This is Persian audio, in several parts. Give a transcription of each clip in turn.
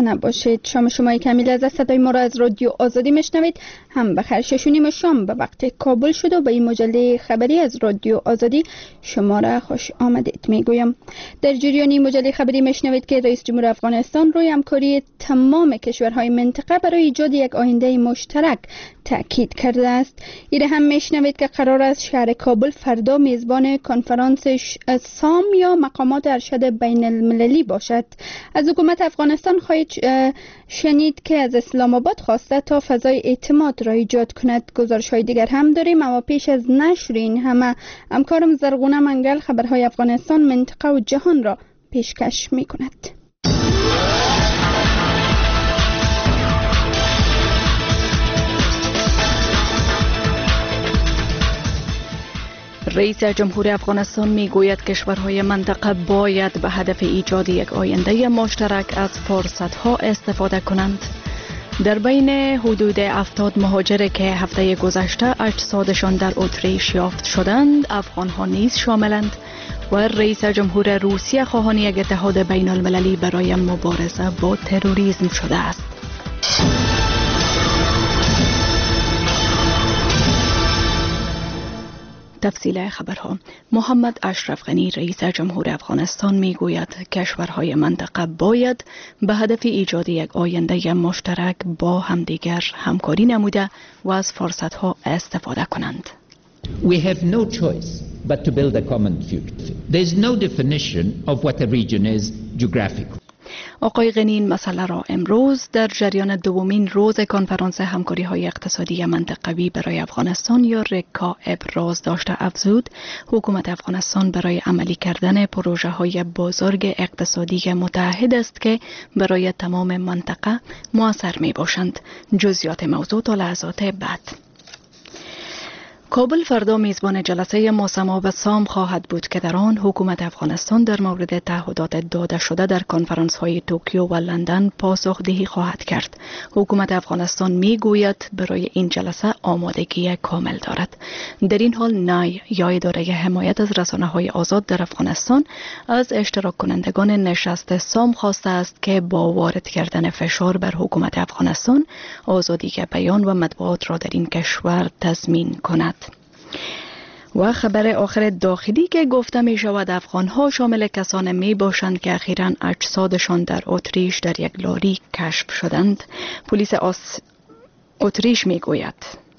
نباشید. شما کمیل از صدای ما را از رادیو آزادی میشنوید. هم بخیر 6:30 شام به وقت کابل شد و به این مجله خبری از رادیو آزادی شما را خوش آمدید میگویم. در جریان این مجله خبری میشنوید که رئیس جمهور افغانستان روی همکاری تمام کشورهای منطقه برای ایجاد یک آینده مشترک تاکید کرده است. ایره هم میشنوید که قرار است شهر کابل فردا میزبان کنفرانس سام یا مقامات ارشد بین المللی باشد. از حکومت افغانستان خواهید شنید که از اسلام آباد خواسته تا فضای اعتماد را ایجاد کند. گزارش های دیگر هم داریم، اما پیش از نشر این همه همکارم زرغونه منگل خبرهای افغانستان، منطقه و جهان را پیشکش می کند. رئیس جمهور افغانستان میگوید کشورهای منطقه باید به هدف ایجاد یک آینده مشترک از فرصت‌ها استفاده کنند. در بین حدود 70 مهاجر که هفته گذشته اجسادشان در اتریش یافت شدند، افغان‌ها نیز شاملند و رئیس جمهور روسیه خواهان یک اتحاد بین المللی برای مبارزه با تروریسم شده است. تفصیل خبرها. محمد اشرف غنی رئیس جمهور افغانستان میگوید کشورهای منطقه باید به هدف ایجاد یک آینده مشترک با همدیگر همکاری نموده و از فرصتها استفاده کنند. We have no choice but to build a common future. There is no definition of what a region is geographically. آقای غنی این مسئله را امروز در جریان دومین روز کنفرانس همکاری‌های اقتصادی منطقوی برای افغانستان یا رکا ابراز داشته. افزود حکومت افغانستان برای عملی کردن پروژه‌های بزرگ اقتصادی متحد است که برای تمام منطقه مؤثر می‌باشند. جزئیات موضوع تا لحظات بعد. کابل فردا میزبان جلسه ماسما سام خواهد بود که در آن حکومت افغانستان در مورد تعهدات داده شده در کنفرانس های توکیو و لندن پاسخدهی خواهد کرد. حکومت افغانستان میگوید برای این جلسه آمادگی کامل دارد. در این حال نای یا اداره حمایت از رسانه های آزاد در افغانستان از اشتراک کنندگان نشست سام خواسته است که با وارد کردن فشار بر حکومت افغانستان آزادی بیان و مطبوعات را در این کشور تضمین کند. و خبر آخر داخلی که گفته می شود افغانها شامل کسان می باشند که اخیراً اجسادشان در اتریش در یک لاری کشف شدند. پلیس اتریش می گوید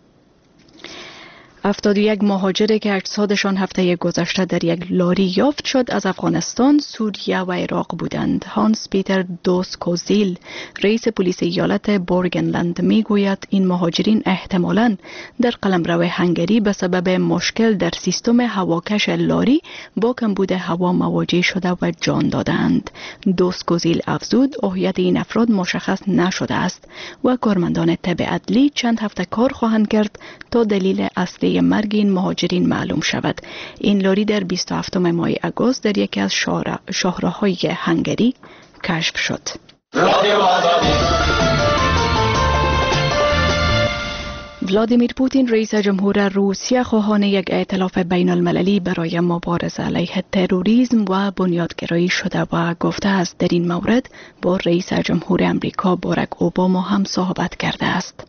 71 مهاجر که اجسادشان هفته گذشته در یک لاری یافت شد از افغانستان، سوریه و عراق بودند. هانس پیتر دوسکوزیل رئیس پلیس ایالت بورگنلند میگوید این مهاجرین احتمالاً در قلمرو هنگری به سبب مشکل در سیستم هواکش لاری با کمبود هوا مواجه شده و جان دادند. دوسکوزیل افزود هویت این افراد مشخص نشده است و کارمندان طب عدلی چند هفته کار خواهند کرد تا دلیل اصلی مرگ این مهاجرین معلوم شود. این لاری در 27 ماه آگوست در یکی از شاهراهای هنگری کشف شد. ولادیمیر پوتین رئیس جمهور روسیه خواهان یک ائتلاف بین المللی برای مبارزه علیه تروریسم و بنیادگرایی شده و گفته است در این مورد با رئیس جمهور امریکا باراک اوباما هم صحبت کرده است.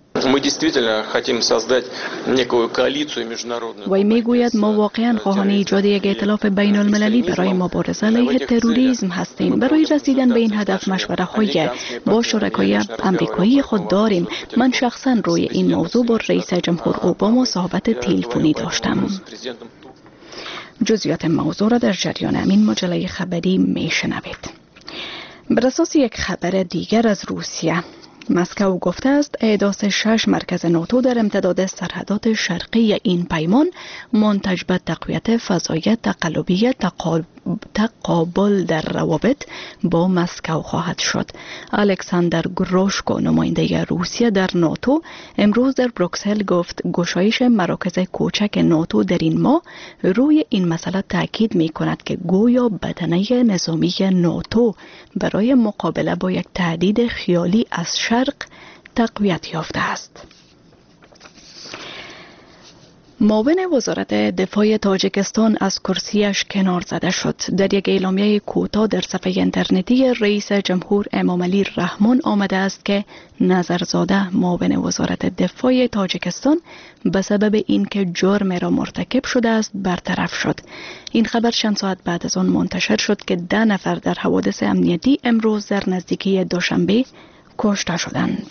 وی میگوید ما واقعا خواهان ایجاد یک ائتلاف بین المللی برای مبارزه علیه تروریسم هستیم. برای رسیدن به این هدف مشوره های با شرکای امریکایی خود داریم. من شخصا روی این موضوع با رئیس جمهور اوباما صحبت تلفنی داشتم. جزئیات موضوع را در جریان همین مجله خبری میشنوید. بر اساس یک خبر دیگر از روسیه، مسکو گفته است احداث 6 مرکز ناتو در امتداد سرحدات شرقی این پیمان منتج به تقویت فضای تقلبی تقابل در روابط با مسکو خواهد شد. الکساندر گروشکو نماینده روسیه در ناتو امروز در بروکسل گفت گشایش مراکز کوچک ناتو در این ماه روی این مسئله تاکید می کند که گویا بدنه نظامی ناتو برای مقابله با یک تهدید خیالی از شرق تقویت یافته است. معاون وزارت دفاع تاجیکستان از کرسیش کنار زده شد. در یک اعلامیه کوتاه در صفحه اینترنتی رئیس جمهور امامعلی رحمان آمده است که نظرزاده معاون وزارت دفاع تاجیکستان به سبب اینکه جرم را مرتکب شده است برطرف شد. این خبر چند ساعت بعد از آن منتشر شد که 10 نفر در حوادث امنیتی امروز در نزدیکی دوشنبه کشته شدند.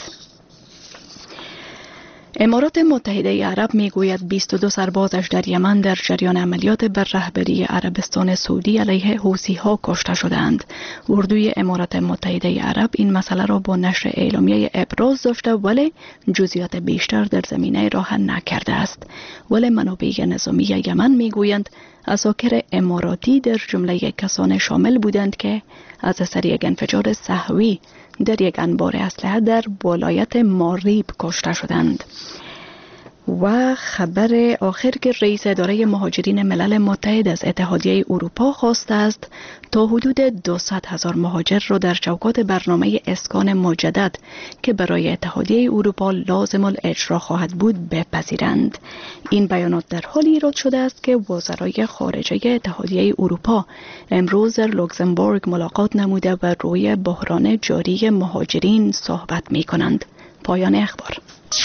امارات متحده عرب میگوید 22 سربازش در یمن در جریان عملیات بر رهبری عربستان سعودی علیه حوثی‌ها کشته شدند. اردوی امارات متحده عرب این مسئله را با نشر اعلامیه ابراز داشته ولی جزئیات بیشتر در زمینه راه نکرده است. ولی منابع نظامی یمن میگویند عساکر اماراتی در جمله کسان شامل بودند که از اثر یک انفجار سهوی در یک انبار اسلحه در ولایت ماریب کشته شدند. و خبر آخر که رئیس اداره مهاجرین ملل متحد از اتحادیه اروپا خواسته است تا حدود 200,000 مهاجر را در چوکات برنامه اسکان مجدد که برای اتحادیه اروپا لازم الاجرا خواهد بود بپذیرند. این بیانات در حالی ایراد شده است که وزرای خارجه اتحادیه اروپا امروز در لوکزامبورگ ملاقات نموده و روی بحران جاری مهاجرین صحبت می کنند. پایان اخبار.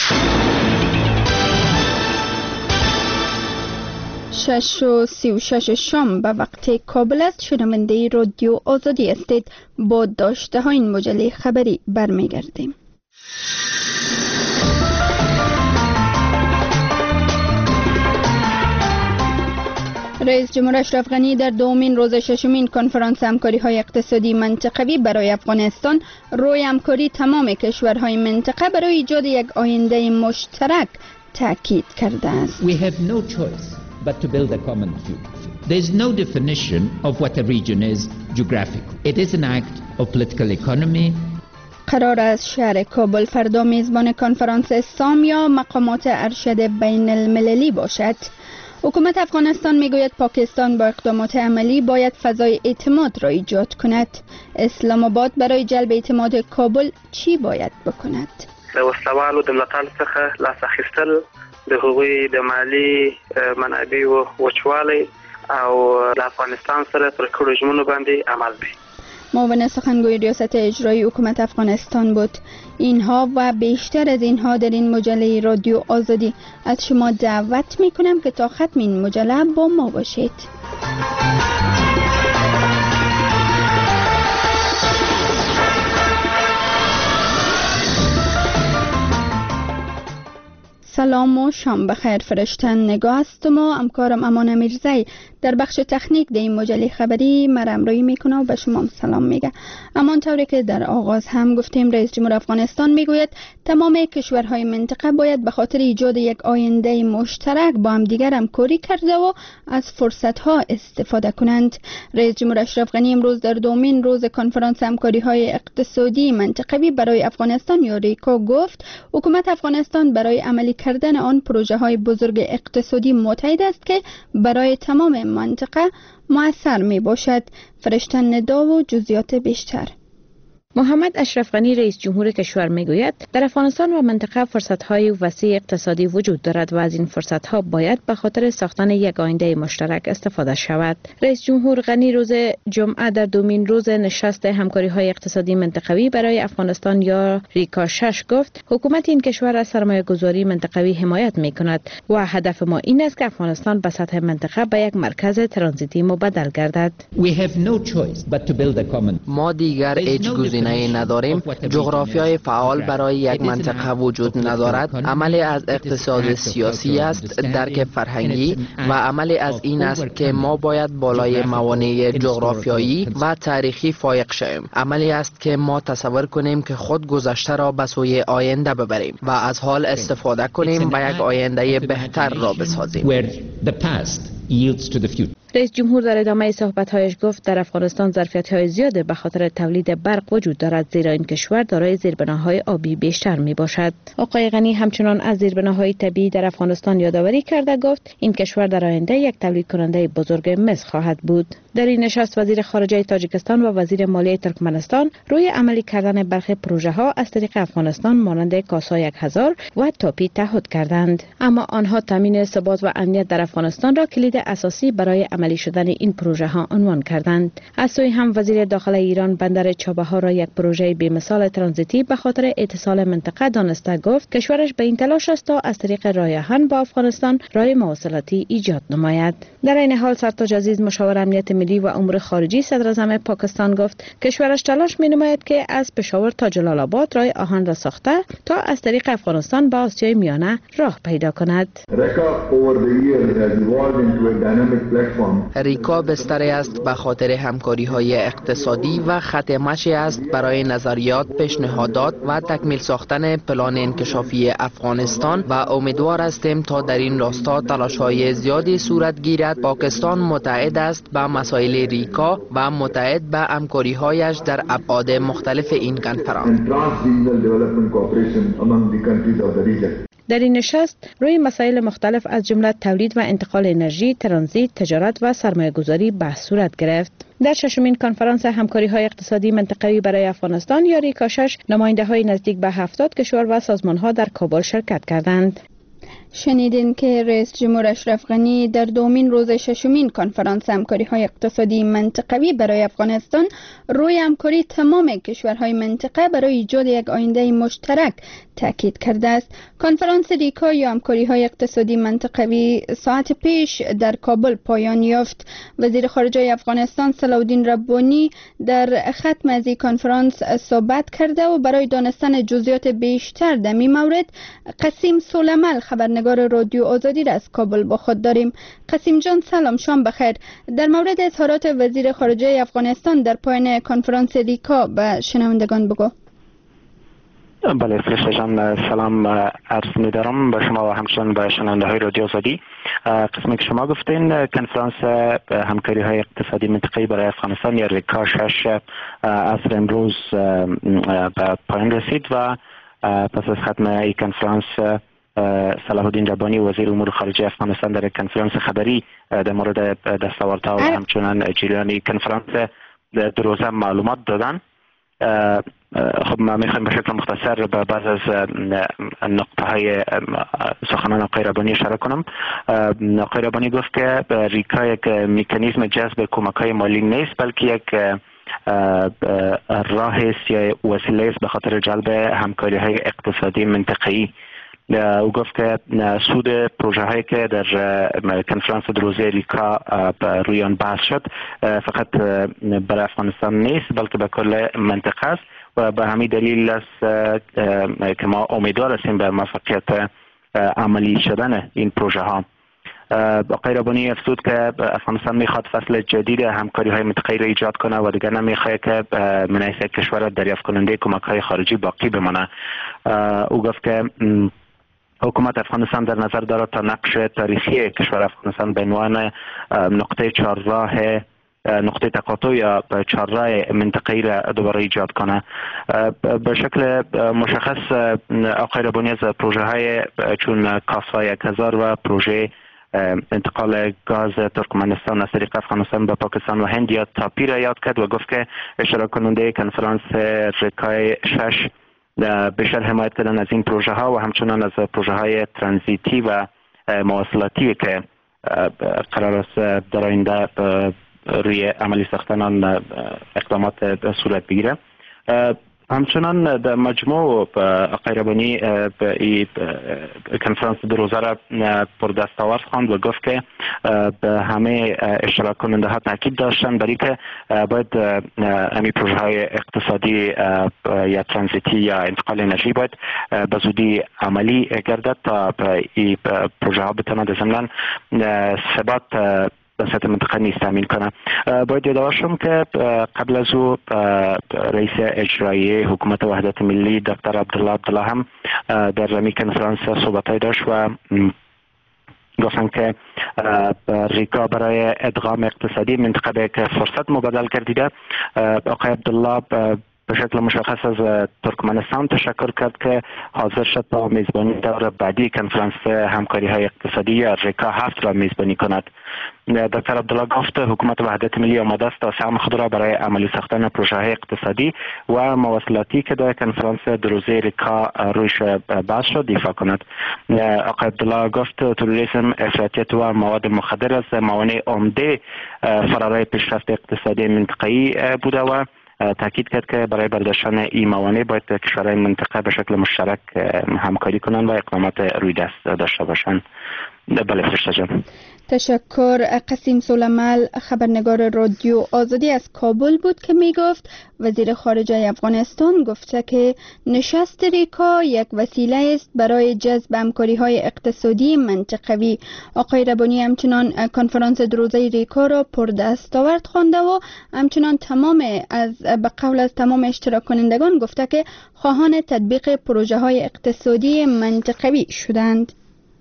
6:36 شام به وقت کابل است. شنونده رادیو آزادی هستید. با داشته های این مجله خبری برمیگردیم. رئیس جمهور اشرف غنی در دومین روز ششمین کنفرانس همکاری‌های اقتصادی منطقوی برای افغانستان روی همکاری تمام کشورهای منطقه برای ایجاد یک آینده مشترک تاکید کرده است. We have no choice but to build a common future. There is no definition of what a region is geographically. It is an act of political economy. قرار است شهر کابل فردا میزبان کنفرانس سام یا مقامات ارشد بین المللی باشد. حکومت افغانستان میگوید پاکستان با اقدامات عملی باید فضای اعتماد را ایجاد کند. اسلام آباد برای جلب اعتماد کابل چی باید بکند؟ د وسلوالو د ملاتړ څخه لاس اخیستل، د هغوی د مالی منابعو وچوالی او د افغانستان سره پر کړو ژمنو باندې عمل دی. معاون سخنگوی ریاست اجرایی حکومت افغانستان بود. اینها و بیشتر از اینها در این مجله رادیو آزادی. از شما دعوت میکنم که تا ختم این مجله با ما باشید. سلام و شام بخیر. فرشتن نگاه هستم و همکارم امان میرزایی در بخش تکنیک در این مجله خبری مرامرایی میکنه و به شما سلام میگه. امان طوری که در آغاز هم گفتیم رئیس جمهور افغانستان میگوید تمام کشورهای منطقه باید به خاطر ایجاد یک آینده مشترک با هم دیگر همکاری کرده و از فرصتها استفاده کنند. رئیس جمهور اشرف غنی امروز در دومین روز کنفرانس همکاری‌های اقتصادی منطقوی برای افغانستان یا ریکا گفت حکومت افغانستان برای عملی کردن آن پروژه های بزرگ اقتصادی متحد است که برای تمام منطقه مؤثر می باشد. فرشتن ندا و جزئیات بیشتر. محمد اشرف غنی رئیس جمهور کشور میگوید در افغانستان و منطقه فرصت‌های وسیع اقتصادی وجود دارد و از این فرصت‌ها باید به خاطر ساختن یک آینده مشترک استفاده شود. رئیس جمهور غنی روز جمعه در دومین روز نشست همکاری‌های اقتصادی منطقوی برای افغانستان یا ریکا 6 گفت حکومت این کشور از سرمایه‌گذاری منطقوی حمایت می‌کند و هدف ما این است که افغانستان به سطح منطقه به یک مرکز ترانزیتی مبدل گردد. ما دیگر هیچ نداریم. جغرافیای فعال برای یک منطقه وجود ندارد. عملی از اقتصاد سیاسی است، درک فرهنگی و عملی از این است که ما باید بالای موانع جغرافیایی و تاریخی فائق شویم. عملی است که ما تصور کنیم که خود گذشته را به سوی آینده ببریم و از حال استفاده کنیم و یک آینده بهتر را بسازیم. رئیس جمهور در ادامه صحبت‌هایش گفت در افغانستان ظرفیت‌های زیاد به خاطر تولید برق وجود دارد، زیرا این کشور دارای زیربناهای آبی بیشتر میباشد. آقای غنی همچنان از زیربناهای طبیعی در افغانستان یادآوری کرده گفت این کشور در آینده یک تولید کننده بزرگ مس خواهد بود. در این نشست وزیر خارجه تاجیکستان و وزیر مالیه ترکمنستان روی عملی کردن برخی پروژه ها از طریق افغانستان مانند کاسا 1000 و تاپی تعهد کردند، اما آنها تامین ثبات و امنیت در افغانستان را کلید اساسی برای عملی شدن این پروژه ها عنوان کردند. از سوی هم وزیر داخله ایران بندر چابهار را یک پروژه بی‌مثال ترانزیتی به خاطر اتصال منطقه دانسته گفت کشورش به این تلاش است تا از طریق راه آهن با افغانستان راه مواصلاتی ایجاد نماید. در این حال سرتاج عزیز مشاور امنیت ملی و امور خارجی صدر اعظم پاکستان گفت کشورش تلاش می‌نماید که از پشاور تا جلال آباد راه آهن را ساخته تا از طریق افغانستان به آسیای میانه راه پیدا کند. ریکا بستری است به خاطر همکاری‌های اقتصادی و خط مشی است برای نظریات، پیشنهادات و تکمیل ساختن پلان انکشافی افغانستان و امیدوار هستیم تا در این راستا تلاش‌های زیادی صورت گیرد. پاکستان متعهد است به مسائل ریکا و متعهد به همکاری‌هایش در ابعاد مختلف این کنفرانس. در این نشست روی مسائل مختلف از جمله تولید و انتقال انرژی، ترانزیت، تجارت و سرمایه‌گذاری بحث صورت گرفت. در ششمین کنفرانس همکاری‌های اقتصادی منطقه‌ای برای افغانستان یا ریکا 6 نماینده‌های نزدیک به 70 کشور و سازمان‌ها در کابل شرکت کردند. شنیدین که رئیس جمهور اشرف غنی در دومین روز ششمین کنفرانس همکاری‌های اقتصادی منطقوی برای افغانستان روی همکاری تمام کشورهای منطقه برای ایجاد یک آینده مشترک تاکید کرده است. کنفرانس ریکا یا همکاری‌های اقتصادی منطقوی ساعت پیش در کابل پایان یافت. وزیر خارجه افغانستان صلاح الدین ربانی در ختم از این کنفرانس صحبت کرده و برای دانستن جزئیات بیشتر در این مورد قسیم سولمل خبرنگار رادیو آزادی را از کابل با خود داریم. قسیم جان سلام، شام بخیر. در مورد اظهارات وزیر خارجه افغانستان در پایان کنفرانس ریکا به شنوندگان بگو. بله فرشته جان، سلام عرض می‌دارم به شما و همچنین به شنونده‌های رادیو آزادی. قسمی که شما گفتین کنفرانس همکاری‌های اقتصادی منطقه‌ای برای افغانستان یا ریکا 6 عصر امروز به پایان رسید و پس از ختم این کنفرانس صلاح الدین ربانی وزیر امور خارجه افغانستان در کنفرانس خبری در مورد دستاوردها و همچنین جریان کنفرانس دو روزه معلومات دادن. خب ما میخوایم به شکل مختصر به بعض از نقطه های سخنان آقای ربانی اشاره کنم. آقای ربانی گفت که ریکا یک مکانیزم جذب کمک های مالی نیست، بلکه یک راه است یا وسیله است به خاطر جلب همکاری های اقتصادی منطقه‌ای. او گفت که سود پروژه هایی که در کنفرانس دو روزه ریکا روی آن بحث شد فقط برای افغانستان نیست بلکه به کل منطقه است و به همین دلیل است که ما امیدوار هستیم به موفقیت عملی شدن این پروژه ها. آقای ربانی افزود که افغانستان میخواد فصل جدید همکاری های منطقه‌ای را ایجاد کنه و دیگر نمیخواد که من حیث کشور دریافت کننده کمک های خارجی باقی بمانه. او گفت که حکومت افغانستان در نظر دارد تا نقش تاریخی کشور افغانستان به عنوان نقطه چهارراه نقطه تقاطع یا چهارراه منطقه‌ای را دوباره ایجاد کنه. به شکل مشخص آقای ربانی از پروژه های چون کاسا 1000 و پروژه انتقال گاز ترکمنستان از طریق افغانستان به پاکستان و هند یا تاپی را یاد کرد و گفت که اشتراک کننده کنفرانس ریکای 6 بیشتر حمایت کردن از این پروژه ها و همچنان از پروژه های ترانزیتی و مواصلاتی که قرار است در آینده روی عملی ساختن آن اقدامات صورت بگیره. همچنان در مجموع آقای ربانی به کنفرانس دو روزه را پر دستاورد خواند و گفت که به همه اشتراک کننده ها تاکید داشتن برای که باید همین پروژه های اقتصادی یا ترانزیتی یا انتقال انرژی باید به زودی عملی گردد تا این پروژه ها بتواند ضمناً ثبات سطح منطقه نیست تامین کنه. باید یادآور شم که قبل از او رئیس اجرایی حکومت وحدت ملی دکتر عبدالله هم در می کنفرانس صحبت‌های داشت و گفتن که ریکا برای ادغام اقتصادی منطقه که فرصت مبادل کردیده. آقای عبدالله به شکل مشخص از ترکمنستان تشکر کرد که حاضر شد تا میزبانی دور بعدی کنفرانس همکاری های اقتصادی یا ریکا 7 را میزبانی کند. دکتر عبدالله گفت حکومت وحدت ملی آماده است تا سهم خود را برای عملی ساختن پروژه های اقتصادی و مواصلاتی که در کنفرانس دو روزه ریکا رویش بحث شد دفاع کند. آقای عبدالله گفت تروریسم، افراطیت و مواد مخدر از موانع عمده فرارای پیشرفت اقتصادی منطقه‌ای بوده و تاکید کرد که برای برداشتن این موانع باید کشورهای منطقه به شکل مشترک همکاری کنند و اقدامات روی دست داشته باشند. بله فرشته جان. تشکر. قسیم سولمال خبرنگار رادیو آزادی از کابل بود که می گفت وزیر خارجه افغانستان گفته که نشست ریکا یک وسیله است برای جذب همکاری‌های اقتصادی منطقوی. آقای ربانی همچنان کنفرانس دو روزه ریکا را پردستاورد خوانده و همچنان به قول از تمام اشتراک کنندگان گفته که خواهان تطبیق پروژه‌های اقتصادی منطقوی شدند.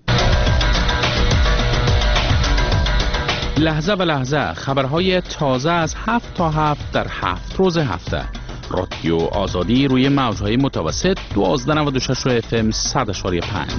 لحظه به لحظه خبرهای تازه از 7 تا 7 در 7 روز هفته. رادیو آزادی روی موجهای متوسط 1296 FM 100.5.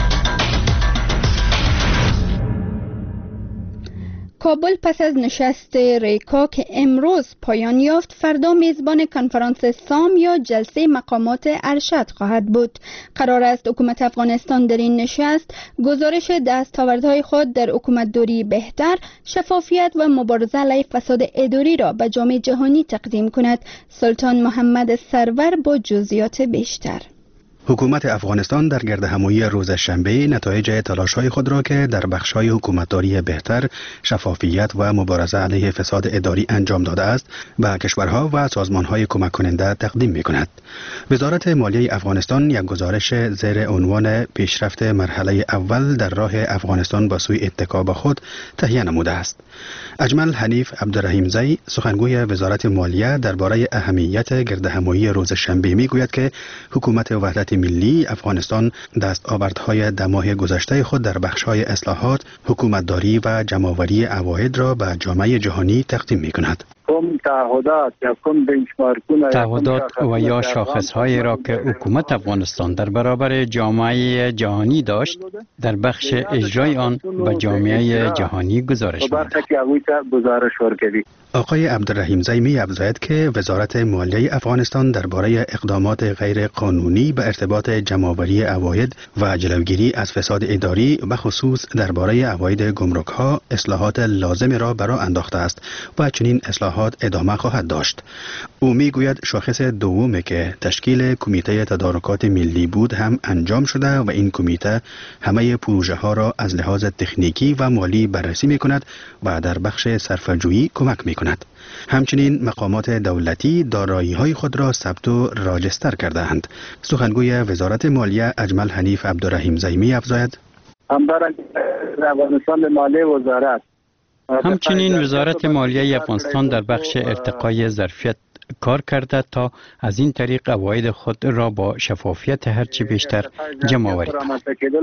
کابل پس از نشست ریکا که امروز پایان یافت فردا میزبان کنفرانس سام یا جلسه مقامات ارشد خواهد بود. قرار است حکومت افغانستان در این نشست گزارش دستاوردهای خود در حکومتداری بهتر، شفافیت و مبارزه علیه فساد اداری را به جامعه جهانی تقدیم کند. سلطان محمد سرور با جزئیات بیشتر. حکومت افغانستان در گردهمایی روز شنبه نتایج تلاش‌های خود را که در بخش‌های حکومتداری بهتر، شفافیت و مبارزه علیه فساد اداری انجام داده است به کشورها و سازمان‌های کمک کننده تقدیم می‌کند. وزارت مالیه افغانستان یک گزارش زیر عنوان پیشرفت مرحله اول در راه افغانستان به سوی اتکا به خود تهیه نموده است. اجمل حنیف عبدالرحیمزی سخنگوی وزارت مالیه درباره اهمیت گردهمایی روز شنبه می‌گوید که حکومت وحدت ملی افغانستان دستاوردهای ده ماه گذشته خود در بخش‌های اصلاحات، حکومتداری و جمع‌آوری عواید را به جامعه جهانی تقدیم می‌کند. تعهدات و یا شاخص‌هایی را که حکومت افغانستان در برابر جامعه جهانی داشت در بخش اجرای آن به جامعه جهانی گزارش می‌دهد. آقای عبدالرحیمزی می‌افزاید که وزارت مالیه افغانستان درباره اقدامات غیر قانونی به ارتباط جمع‌آوری عواید و جلوگیری از فساد اداری و خصوص درباره عواید گمرک‌ها اصلاحات لازم را برآ انداخته است و چنین اصلاحات ادامه خواهد داشت. او میگوید شاخص دومی که تشکیل کمیته تدارکات ملی بود هم انجام شده و این کمیته همه پروژه ها را از لحاظ تکنیکی و مالی بررسی می کند و در بخش صرفه‌جویی کمک می کند. همچنین مقامات دولتی دارایی های خود را ثبت و راجستر کرده اند. سخنگوی وزارت مالیه اجمل حنیف عبدالرحیمزی می افزاید همچنین وزارت مالیه افغانستان در بخش ارتقای ظرفیت کار کرده تا از این طریق عواید خود را با شفافیت هرچی بیشتر جمع آوری کند.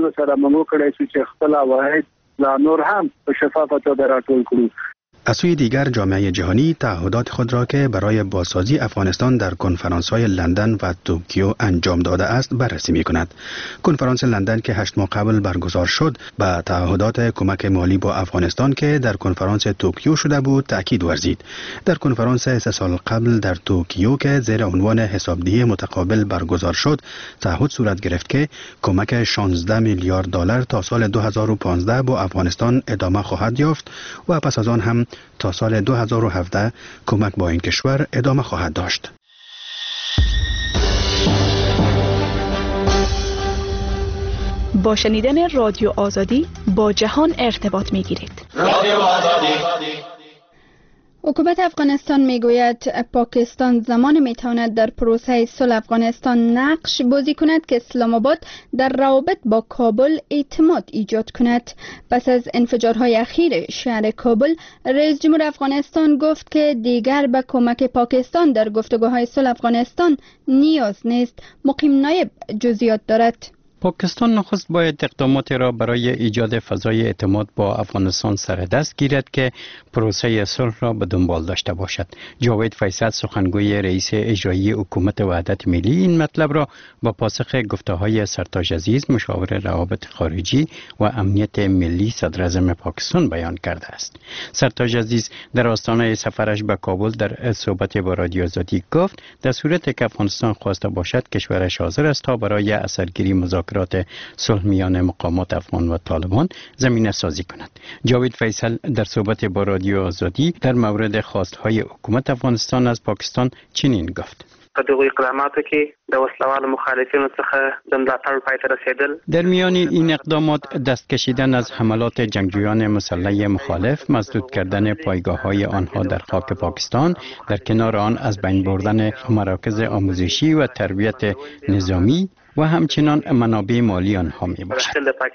از سوی دیگر جامعه جهانی تعهدات خود را که برای بازسازی افغانستان در کنفرانس‌های لندن و توکیو انجام داده است بررسی می‌کند. کنفرانس لندن که 8 ماه قبل برگزار شد به تعهدات کمک مالی با افغانستان که در کنفرانس توکیو شده بود تأکید ورزید. در کنفرانس 3 سال قبل در توکیو که زیر عنوان حسابدهی متقابل برگزار شد تعهد صورت گرفت که کمک 16 میلیارد دلار تا سال 2015 با افغانستان ادامه خواهد یافت و پس از آن هم تا سال 2017 کمک با این کشور ادامه خواهد داشت. با شنیدن رادیو آزادی با جهان ارتباط می‌گیرید. رادیو آزادی. حکومت افغانستان میگوید پاکستان زمان میتواند در پروسه صلح افغانستان نقش بازی کند که اسلام آباد در روابط با کابل اعتماد ایجاد کند. پس از انفجارهای اخیر شهر کابل، رئیس جمهور افغانستان گفت که دیگر به کمک پاکستان در گفتگوهای صلح افغانستان نیاز نیست. مقیم نایب جزئیات دارد. پاکستان نخست باید اقداماتی را برای ایجاد فضای اعتماد با افغانستان سر دست گیرد که پروسه صلح را به دنبال داشته باشد. جاوید فیصل سخنگوی رئیس اجرایی حکومت وحدت ملی این مطلب را با پاسخ گفته‌های سرتاج عزیز مشاور روابط خارجی و امنیت ملی صدر اعظم پاکستان بیان کرده است. سرتاج عزیز در آستانه سفرش به کابل در صحبت با رادیو آزادی گفت در صورتی که افغانستان خواسته باشد کشورش حاضر است تا برای اثرگیری مذاکرات صلح میان مقامات افغان و طالبان زمینه سازی کند. جاوید فیصل در صحبت با رادیو آزادی در مورد خواستهای حکومت افغانستان از پاکستان چنین گفت: دغه اقداماتو کې د وسلوال مخالفینو څخه د ملاتړ پای ته رسیدل. در میان این اقدامات دست کشیدن از حملات جنگجویان مسلح مخالف، مسدود کردن پایگاه‌های آنها در خاک پاکستان، در کنار آن از بین بردن مراکز آموزشی و تربیت نظامی و همچنان منابع مالی آنها می باشد.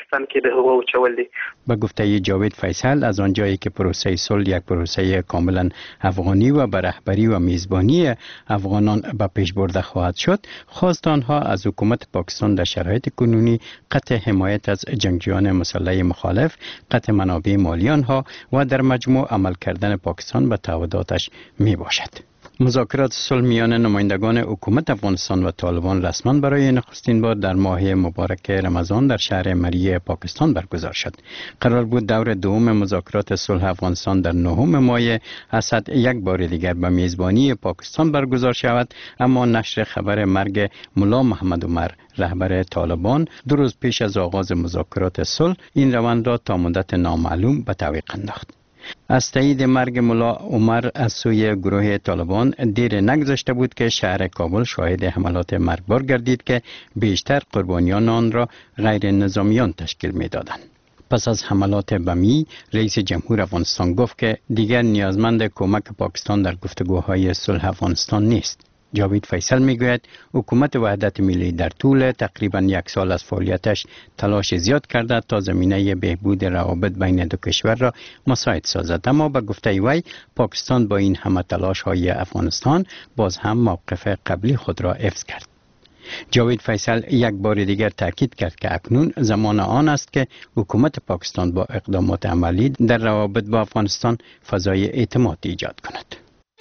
به گفته جاوید فیصل از آنجایی که پروسه صلح یک پروسه کاملا افغانی و به رهبری و میزبانی افغانان به پیش برده خواهد شد، خواست آنها از حکومت پاکستان در شرایط کنونی قطع حمایت از جنگجویان مسلح مخالف، قطع منابع مالی آنها و در مجموع عمل کردن پاکستان به تعهداتش می باشد. مذاکرات صلح میان نمایندگان حکومت افغانستان و طالبان رسما برای نخستین بار در ماه مبارک رمضان در شهر مری پاکستان برگزار شد. قرار بود دور دوم مذاکرات صلح افغانستان در 9 ماه اسد یک بار دیگر به میزبانی پاکستان برگزار شود، اما نشر خبر مرگ ملا محمد عمر رهبر طالبان 2 روز پیش از آغاز مذاکرات صلح این روند را تا مدت نامعلوم به تعویق انداخت. از تایید مرگ ملا عمر از سوی گروه طالبان دیر نگذشته بود که شهر کابل شاهد حملات مرگبار گردید که بیشتر قربانیان آن را غیر نظامیان تشکیل می دادند. پس از حملات بمی، رئیس جمهور افغانستان گفت که دیگر نیازمند کمک پاکستان در گفتگوهای صلح افغانستان نیست. جاوید فیصل میگوید حکومت وحدت ملی در طول تقریبا 1 سال از فعالیتش تلاش زیاد کرده تا زمینه بهبود روابط بین دو کشور را مساعد سازد، اما به گفته وی پاکستان با این همه تلاش های افغانستان باز هم موقف قبلی خود را حفظ کرد. جاوید فیصل یک بار دیگر تاکید کرد که اکنون زمان آن است که حکومت پاکستان با اقدامات عملی در روابط با افغانستان فضای اعتماد ایجاد کند.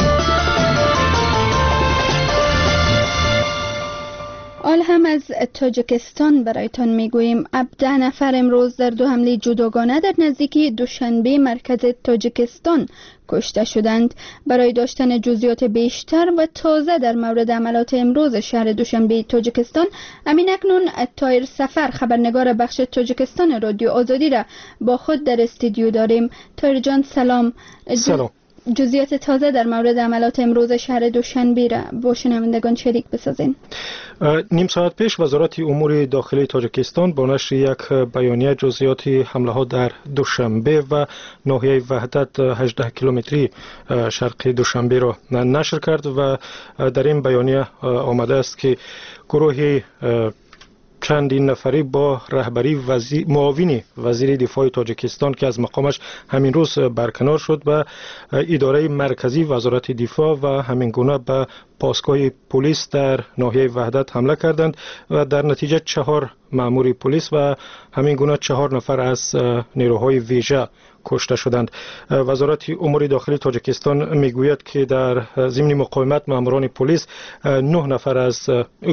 حال هم از تاجیکستان برایتان میگوییم 17 نفر امروز در 2 حمله جداگانه در نزدیکی دوشنبه مرکز تاجیکستان کشته شدند. برای داشتن جزئیات بیشتر و تازه در مورد عملات امروز شهر دوشنبه تاجیکستان، همین اکنون طاهر سفر خبرنگار بخش تاجیکستان رادیو آزادی را با خود در استودیو داریم. طاهر جان سلام. سلام. جزئیات تازه در مورد عملات امروز شهر دوشنبه را با شنوندگان شریک بسازین. نیم ساعت پیش وزارت امور داخلی تاجیکستان با نشر یک بیانیه جزئیات حمله ها در دوشنبه و ناحیه وحدت 18 کیلومتری شرقی دوشنبه را نشر کرد و در این بیانیه آمده است که گروه چندین نفری با رهبری معاون وزیر دفاع تاجیکستان که از مقامش همین روز برکنار شد و اداره مرکزی وزارت دفاع و همین گونه به پاسگاه پلیس در ناحیه وحدت حمله کردند و در نتیجه 4 مأمور پلیس و همین گونه 4 نفر از نیروهای ویژه کشته شدند. وزارت امور داخلی تاجیکستان میگوید که در ضمن مقاومت مأموران پلیس 9 نفر از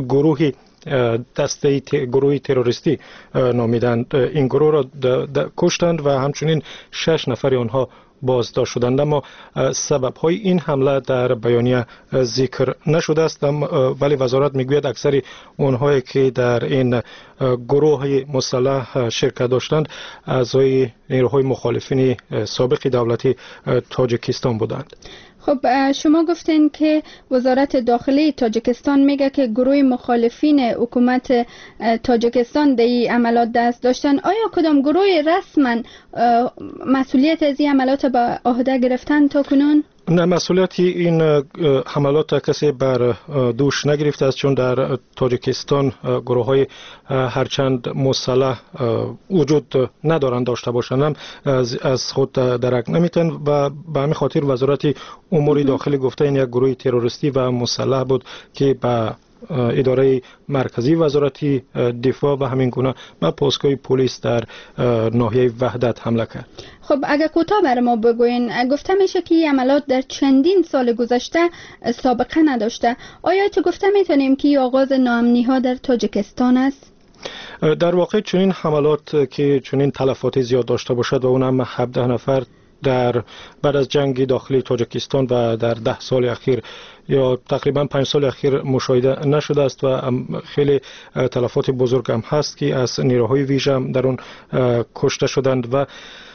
گروه تروریستی نامیدند این گروه را کشتند و همچنین 6 نفر آنها بازداشت شدند، اما سبب های این حمله در بیانیه ذکر نشده است، ولی وزارت میگوید اکثر اونهایی که در این گروه مسلح شرکت داشتند اعضای نیروهای مخالفین سابق دولتی تاجیکستان بودند. خب شما گفتین که وزارت داخلی تاجیکستان میگه که گروه مخالفین حکومت تاجیکستان در این عملات دست داشتن. آیا کدام گروه رسما مسئولیت از این عملات به عهده گرفتن تا کنون؟ نه، مسئولیت این حملات کسی بر دوش نگرفته است، چون در تاجیکستان گروه های هرچند مسلح وجود ندارند، داشته باشند هم از خود درک نمیتن و به همین خاطر وزارت امور داخلی گفته این یک گروه تروریستی و مسلح بود که به اداره مرکزی وزارت دفاع و همین گونه به پاسگاه پلیس در ناحیه وحدت حمله کرد. خب اگر کوتاه بر ما بگوین، گفته میشه که این عملات در چندین سال گذشته سابقه نداشته. آیا چه گفته میتونیم که آغاز ناامنی ها در تاجیکستان است؟ در واقع چنین حملات که چنین تلفات زیاد داشته باشد و اونم 17 نفر در بعد از جنگ داخلی تاجیکستان و در 10 سال اخیر یا تقریبا 5 سال اخیر مشاهده نشده است و خیلی تلفات بزرگ هم هست که از نیروهای ویژه هم در اون کشته شدند و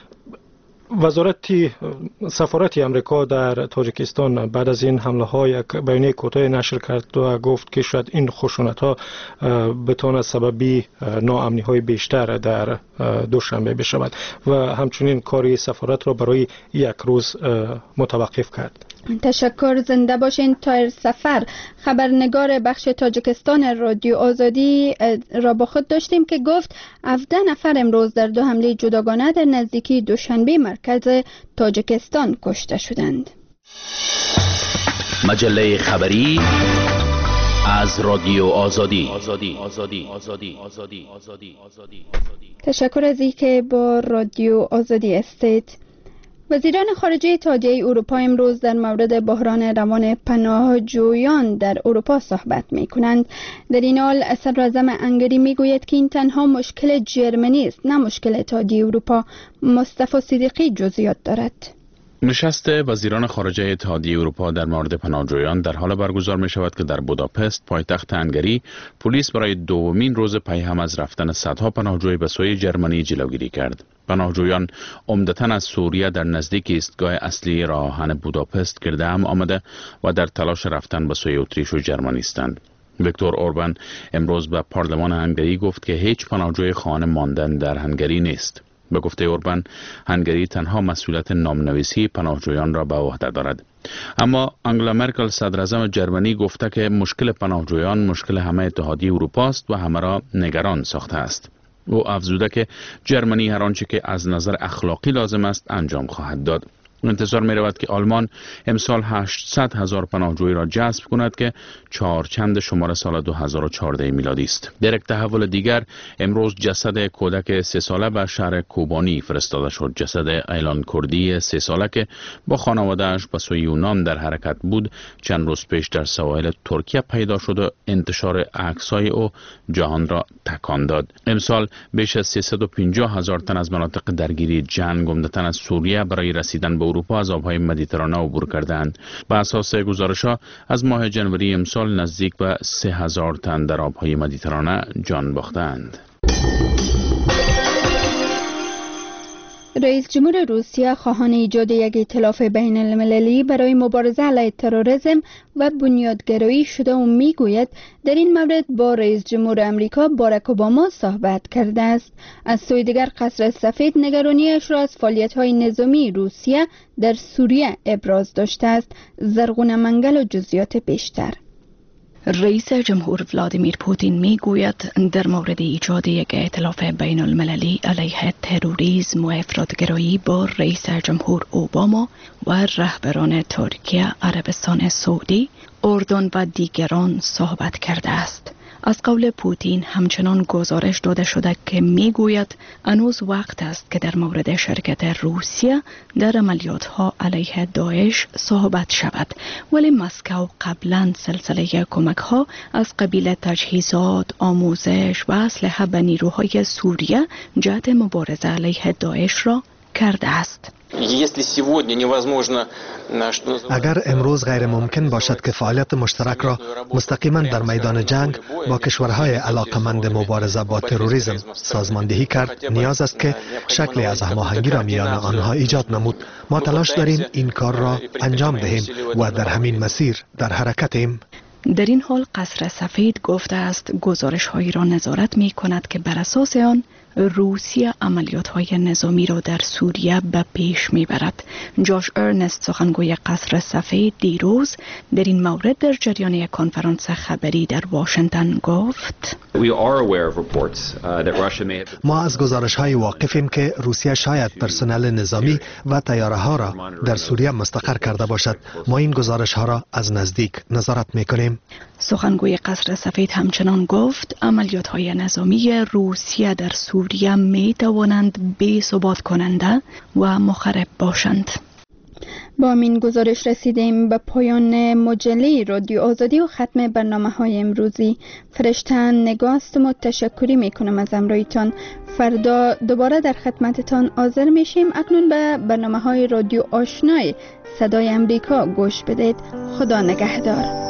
سفارت امریکا در تاجیکستان بعد از این حمله ها یک بیانیه کوتاه نشر کرد و گفت که شاید این خشونت ها بتواند سببی ناامنی های بیشتر در دوشنبه بشود و همچنین کاری سفارت را برای یک روز متوقف کرد. تشکر. زنده باشین. طاهر سفر، خبرنگار بخش تاجیکستان رادیو آزادی را با خود داشتیم که گفت 17 نفر امروز در 2 حمله جداگانه در نزدیکی دوشنبه مرکز تاجیکستان کشته شدند. مجله خبری از رادیو آزادی. تشکر از اینکه با رادیو آزادی هستید. وزیران خارجه اتحادیه اروپا امروز در مورد بحران روان پناهجویان در اروپا صحبت می کنند. در این حال صدراعظم هنگری می گوید که این تنها مشکل جرمنی است، نه مشکل اتحادیه اروپا. مصطفی صدیقی جزئیات دارد. نشست وزیران خارجه اتحادیه اروپا در مورد پناهجویان در حال برگزار می شود که در بوداپست پایتخت هنگری پلیس برای دومین روز پی هم از رفتن صدها پناهجوی به سوی جرمنی جلوگیری کرد. پناهجویان عمدتاً از سوریه در نزدیک ایستگاه اصلی راه آهن بوداپست گرد هم آمده و در تلاش رفتن به سوی اتریش و جرمنی هستند. ویکتور اوربان امروز به پارلمان هنگری گفت که هیچ پناهجوی خانه ماندن در هنگری نیست. به گفته اوربان، هنگری تنها مسئولیت نامنویسی پناهجویان را به عهده دارد. اما آنگلا مرکل صدراعظم جرمنی گفته که مشکل پناهجویان مشکل همه اتحادیه اروپا است و همه را نگران ساخته است. او افزوده که جرمنی هر آنچه که از نظر اخلاقی لازم است انجام خواهد داد. انتظار می رود که آلمان امسال 800,000 پناهجوی را جذب کند که چهارچند شمار سال 2014 میلادی است. در یک تحول دیگر امروز جسد کودک 3 ساله به شهر کوبانی فرستاده شد. جسد ایلان کردی 3 ساله که با خانواده‌اش به سوی یونان در حرکت بود چند روز پیش در سواحل ترکیه پیدا شد و انتشار عکس‌های او جهان را تکان داد. امسال بیش از 350,000 تن از مناطق درگیری جنگ عمدتاً از سوریه برای رسیدن به اروپا از آبهای مدیترانه عبور کردند. به اساس گزارش‌ها از ماه جنوری امسال نزدیک به 3,000 تن در آبهای مدیترانه جان باختند. رئیس جمهور روسیه خواهان ایجاد یک ائتلاف بین المللی برای مبارزه علیه تروریسم و بنیادگرایی شده و میگوید در این مورد با رئیس جمهور امریکا باراک اوباما صحبت کرده است. از سوی دیگر قصر سفید نگرانیش را از فعالیت‌های نظامی روسیه در سوریه ابراز داشته است. زرغون منگل و جزئیات بیشتر. رئیس جمهور ولادیمیر پوتین می گوید در مورد ایجاد یک ائتلاف بین المللی علیه تروریسم و افراطگرایی با رئیس جمهور اوباما و رهبران ترکیه، عربستان سعودی، اردن و دیگران صحبت کرده است. از قول پوتین همچنان گزارش داده شده که می گوید هنوز وقت است که در مورد شرکت روسیه در عملیات‌ها علیه داعش صحبت شود، ولی مسکو قبلا سلسله کمک‌ها از قبیل تجهیزات، آموزش و اسلحه به نیروهای سوریه جهت مبارزه علیه داعش را کرده است. اگر امروز غیر ممکن باشد که فعالیت مشترک را مستقیما در میدان جنگ با کشورهای علاقمند مبارزه با تروریسم سازماندهی کرد، نیاز است که شکلی از هماهنگی را میان آنها ایجاد نمود. ما تلاش داریم این کار را انجام دهیم و در همین مسیر در حرکتیم. در این حال قصر سفید گفته است گزارش هایی را نظارت می کند که بر اساس آن روسیه عملیات‌های نظامی را در سوریه به پیش می‌برد. جاش ارنست سخنگوی قصر سفید دیروز در این مورد در جریان یک کنفرانس خبری در واشنگتن گفت: ما از گزارش‌های واقفیم که روسیه شاید پرسنل نظامی و طیاره‌ها را در سوریه مستقر کرده باشد. ما این گزارش‌ها را از نزدیک نظارت می‌کنیم. سخنگوی قصر سفید همچنان گفت عملیات‌های نظامی روسیه در سوریه می‌توانند بی‌ثبات کننده و مخرب باشند. با این گزارش رسیدیم به پایان مجله رادیو آزادی و ختم برنامه‌های امروزی. فرشتن نگاهستم و تشکری میکنم از همراهیتان. فردا دوباره در خدمتتان حاضر میشیم. اکنون به برنامه‌های رادیو آشنای صدای امریکا گوش بدید. خدا نگهدار.